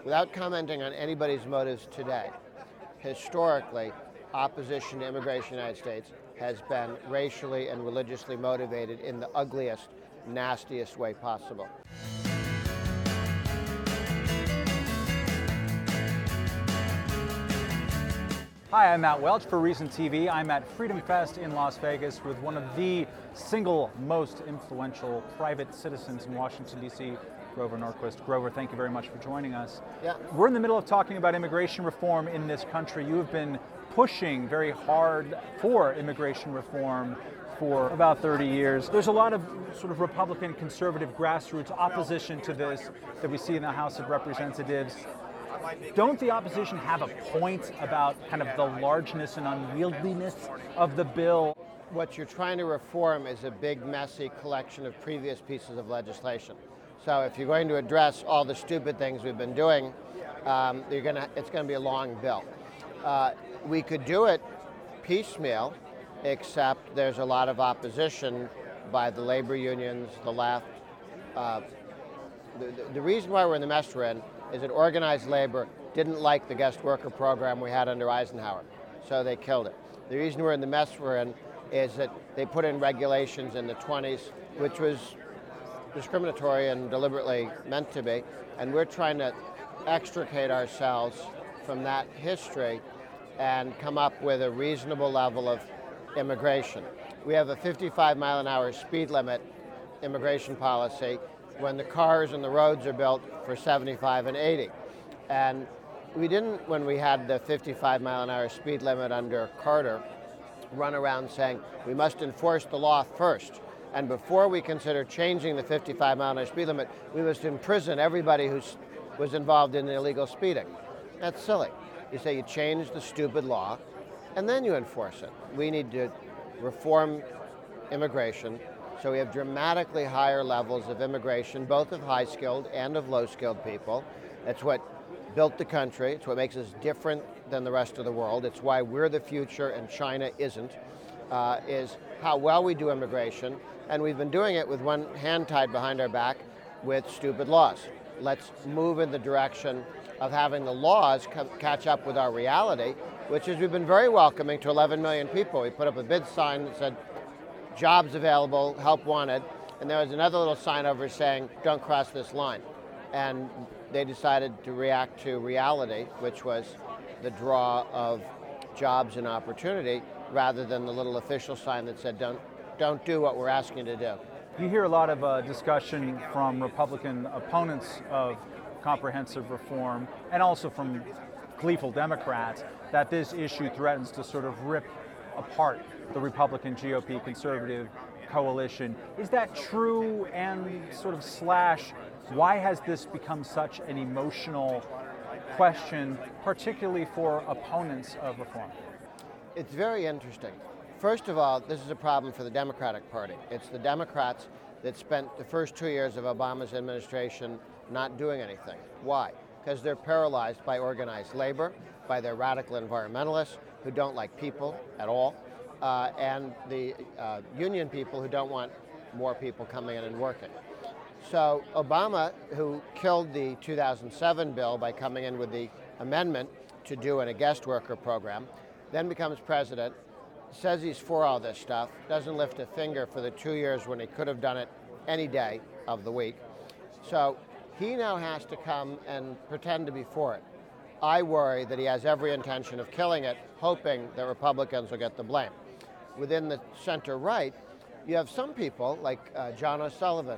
Without commenting on anybody's motives today, historically, opposition to immigration in the United States has been racially and religiously motivated in the ugliest, nastiest way possible. Hi, I'm Matt Welch for Reason TV. I'm at Freedom Fest in Las Vegas with one of the single most influential private citizens in Washington, D.C., Grover Norquist. Grover, thank you very much for joining us. Yeah. We're in the middle of talking about immigration reform in this country. You have been pushing very hard for immigration reform for about 30 years. There's a lot of sort of Republican, conservative, grassroots opposition to this that we see in the House of Representatives. Don't the opposition have a point about kind of the largeness and unwieldiness of the bill? What you're trying to reform is a big, messy collection of previous pieces of legislation. So if you're going to address all the stupid things we've been doing, it's going to be a long bill. We could do it piecemeal, except there's a lot of opposition by the labor unions, the left. The reason why we're in the mess we're in is that organized labor didn't like the guest worker program we had under Eisenhower, so they killed it. The reason we're in the mess we're in is that they put in regulations in the 20s, which was discriminatory and deliberately meant to be, and we're trying to extricate ourselves from that history and come up with a reasonable level of immigration. We have a 55-mile-an-hour speed limit immigration policy when the cars and the roads are built for 75 and 80. And we didn't, when we had the 55-mile-an-hour speed limit under Carter, run around saying we must enforce the law first. And before we consider changing the 55-mile-an-hour speed limit, we must imprison everybody who was involved in illegal speeding. That's silly. You say you change the stupid law, and then you enforce it. We need to reform immigration so we have dramatically higher levels of immigration, both of high-skilled and of low-skilled people. That's what built the country. It's what makes us different than the rest of the world. It's why we're the future and China isn't, is how well we do immigration. And we've been doing it with one hand tied behind our back with stupid laws. Let's move in the direction of having the laws catch up with our reality, which is we've been very welcoming to 11 million people. We put up a big sign that said, jobs available, help wanted, and there was another little sign over saying, don't cross this line. And they decided to react to reality, which was the draw of jobs and opportunity, rather than the little official sign that said, don't do what we're asking you to do. You hear a lot of discussion from Republican opponents of comprehensive reform, and also from gleeful Democrats, that this issue threatens to sort of rip apart the Republican GOP conservative coalition. Is that true? And sort of why has this become such an emotional question, particularly for opponents of reform? It's very interesting. First of all, this is a problem for the Democratic Party. It's the Democrats that spent the first 2 years of Obama's administration not doing anything. Why? Because they're paralyzed by organized labor, by their radical environmentalists who don't like people at all, and the union people who don't want more people coming in and working. So Obama, who killed the 2007 bill by coming in with the amendment to do a guest worker program, then becomes president, says he's for all this stuff, doesn't lift a finger for the 2 years when he could have done it any day of the week. So he now has to come and pretend to be for it. I worry that he has every intention of killing it, hoping that Republicans will get the blame. Within the center-right, you have some people like John O'Sullivan,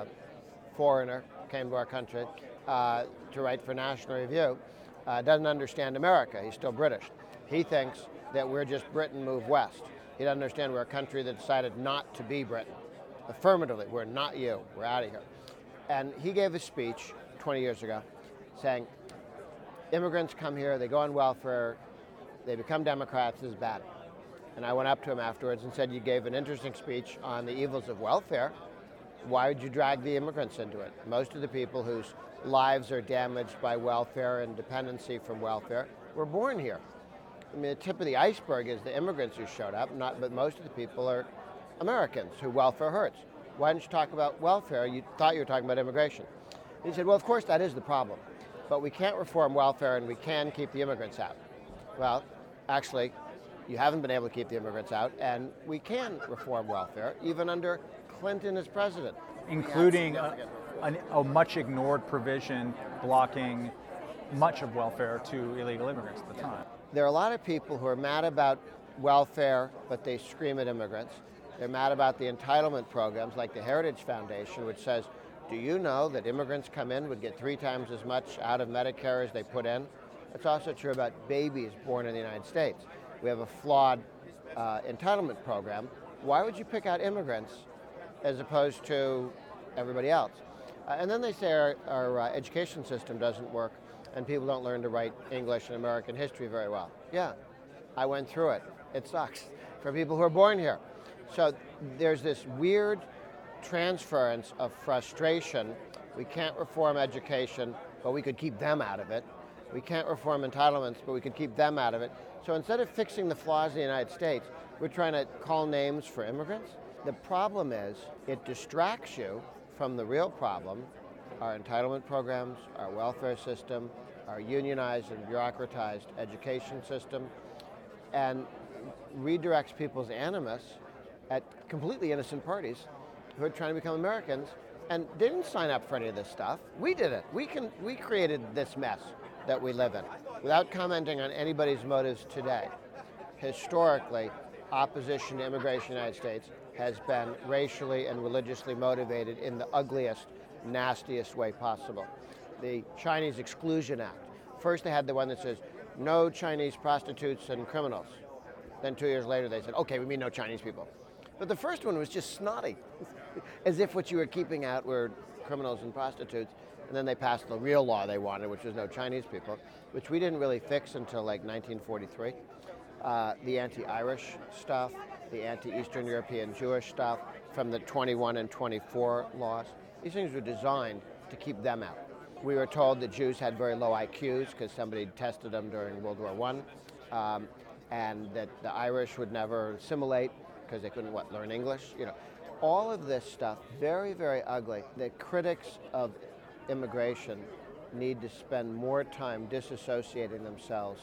foreigner, came to our country to write for National Review, doesn't understand America. He's still British. He thinks that we're just Britain move west. He doesn't understand we're a country that decided not to be Britain. Affirmatively, we're not you, we're out of here. And he gave a speech 20 years ago saying, immigrants come here, they go on welfare, they become Democrats, this is bad. And I went up to him afterwards and said, you gave an interesting speech on the evils of welfare. Why would you drag the immigrants into it? Most of the people whose lives are damaged by welfare and dependency from welfare were born here. I mean, the tip of the iceberg is the immigrants who showed up, but most of the people are Americans who welfare hurts. Why didn't you talk about welfare? You thought you were talking about immigration. And he said, well, of course that is the problem. but we can't reform welfare and we can keep the immigrants out. Well, actually, you haven't been able to keep the immigrants out, and we can reform welfare, even under Clinton as president. Including a much ignored provision blocking much of welfare to illegal immigrants at the time. There are a lot of people who are mad about welfare, but they scream at immigrants. They're mad about the entitlement programs like the Heritage Foundation, which says, do you know that immigrants come in would get 3 times as much out of Medicare as they put in? It's also true about babies born in the United States. We have a flawed entitlement program. Why would you pick out immigrants as opposed to everybody else? And then they say our education system doesn't work and people don't learn to write English and American history very well. Yeah, I went through it. It sucks for people who are born here. So there's this weird transference of frustration. We can't reform education, but we could keep them out of it. We can't reform entitlements, but we could keep them out of it. So instead of fixing the flaws in the United States, we're trying to call names for immigrants. The problem is it distracts you from the real problem, our entitlement programs, our welfare system, our unionized and bureaucratized education system, and redirects people's animus at completely innocent parties who are trying to become Americans and didn't sign up for any of this stuff. We did it. We created this mess that we live in. Without commenting on anybody's motives today, historically, opposition to immigration in the United States has been racially and religiously motivated in the ugliest, nastiest way possible. The Chinese Exclusion Act. First they had the one that says, no Chinese prostitutes and criminals. Then 2 years later they said, okay, we mean no Chinese people. But the first one was just snotty, as if what you were keeping out were criminals and prostitutes. And then they passed the real law they wanted, which was no Chinese people, which we didn't really fix until like 1943. The anti-Irish stuff, the anti-Eastern European Jewish stuff from the 21 and 24 laws. These things were designed to keep them out. We were told that Jews had very low IQs because somebody tested them during World War I, and that the Irish would never assimilate because they couldn't, learn English? All of this stuff, very, very ugly. The critics of immigration need to spend more time disassociating themselves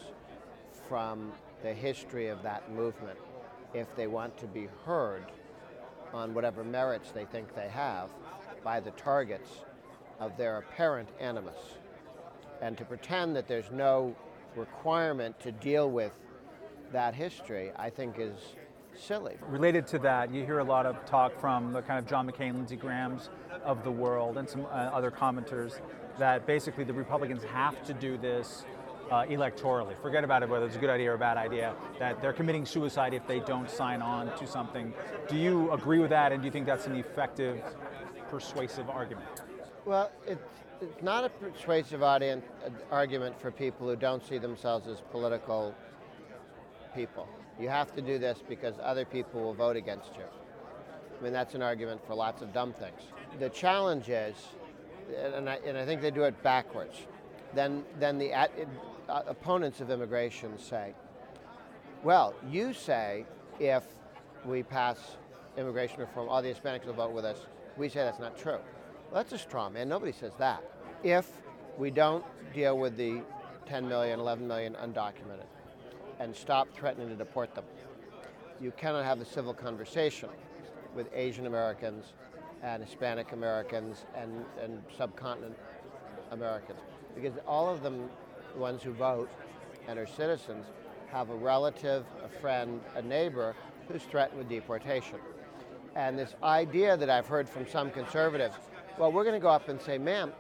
from the history of that movement if they want to be heard on whatever merits they think they have by the targets of their apparent animus. And to pretend that there's no requirement to deal with that history, I think is silly. Related to that, you hear a lot of talk from the kind of John McCain, Lindsey Grahams of the world and some other commenters that basically the Republicans have to do this electorally. Forget about it, whether it's a good idea or a bad idea, that they're committing suicide if they don't sign on to something. Do you agree with that, and do you think that's an effective, persuasive argument? Well, it's not a persuasive argument for people who don't see themselves as political people. You have to do this because other people will vote against you. I mean, that's an argument for lots of dumb things. The challenge is, and I think they do it backwards, then the opponents of immigration say, well, you say if we pass immigration reform, all the Hispanics will vote with us. We say that's not true. Well, that's a straw man. Nobody says that. If we don't deal with the 10 million, 11 million undocumented and stop threatening to deport them, you cannot have the civil conversation with Asian Americans and Hispanic Americans and subcontinent Americans. Because all of them, the ones who vote and are citizens, have a relative, a friend, a neighbor who's threatened with deportation. And this idea that I've heard from some conservatives, well, we're going to go up and say, ma'am,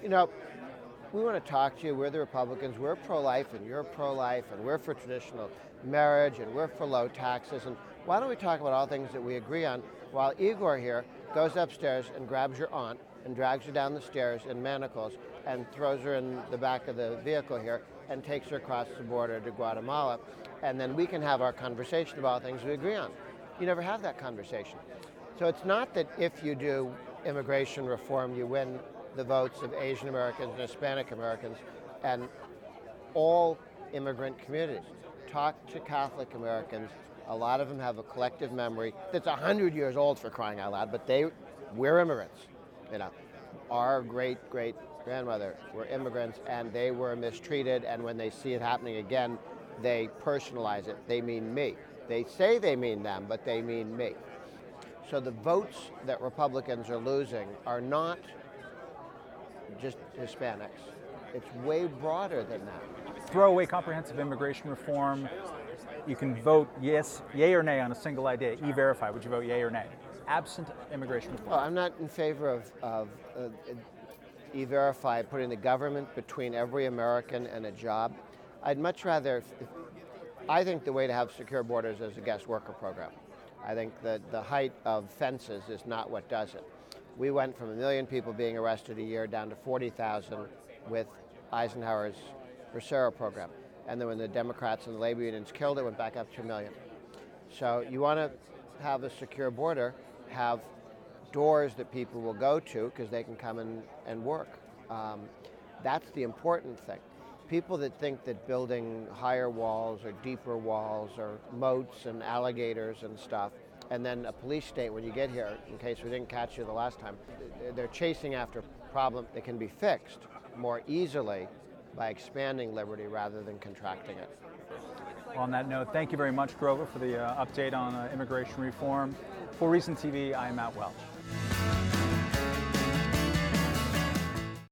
we want to talk to you. We're the Republicans. We're pro-life and you're pro-life and we're for traditional marriage and we're for low taxes. And why don't we talk about all things that we agree on while Igor here goes upstairs and grabs your aunt and drags her down the stairs in manacles and throws her in the back of the vehicle here and takes her across the border to Guatemala. And then we can have our conversation about things we agree on. You never have that conversation. So it's not that if you do immigration reform, you win the votes of Asian Americans and Hispanic Americans and all immigrant communities. Talk to Catholic Americans. A lot of them have a collective memory that's 100 years old, for crying out loud, but we're immigrants. Our great grandmother were immigrants and they were mistreated, and when they see it happening again, they personalize it. They mean me. They say they mean them, but they mean me. So the votes that Republicans are losing are not just Hispanics. It's way broader than that. Throw away comprehensive immigration reform. You can vote yes, yay or nay on a single idea. E-Verify, would you vote yay or nay? Absent immigration reform. Well, I'm not in favor of E-Verify putting the government between every American and a job. I'd much rather, I think the way to have secure borders is a guest worker program. I think that the height of fences is not what does it. We went from 1 million people being arrested a year down to 40,000 with Eisenhower's Bracero program. And then when the Democrats and the labor unions killed it, went back up to 1 million. So you want to have a secure border, have doors that people will go to because they can come and work. That's the important thing. People that think that building higher walls or deeper walls or moats and alligators and stuff, and then a police state when you get here, in case we didn't catch you the last time, they're chasing after a problem that can be fixed more easily by expanding liberty rather than contracting it. Well, on that note, thank you very much, Grover, for the update on immigration reform. For Reason TV, I'm Matt Welch.